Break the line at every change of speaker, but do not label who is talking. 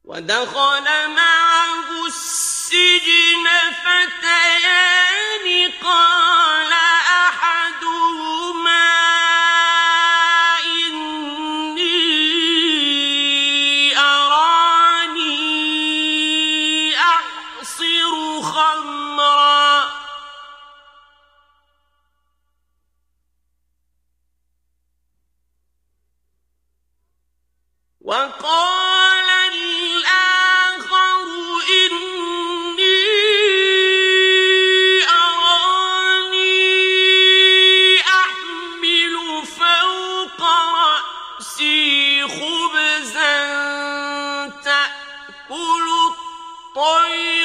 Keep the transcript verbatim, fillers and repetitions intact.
ودخل معه السجن فتيان قال أحدهما إني أراني أعصر خمرا وقال الآخر إني أراني أحمل فوق رأسي خبزا تأكل الطير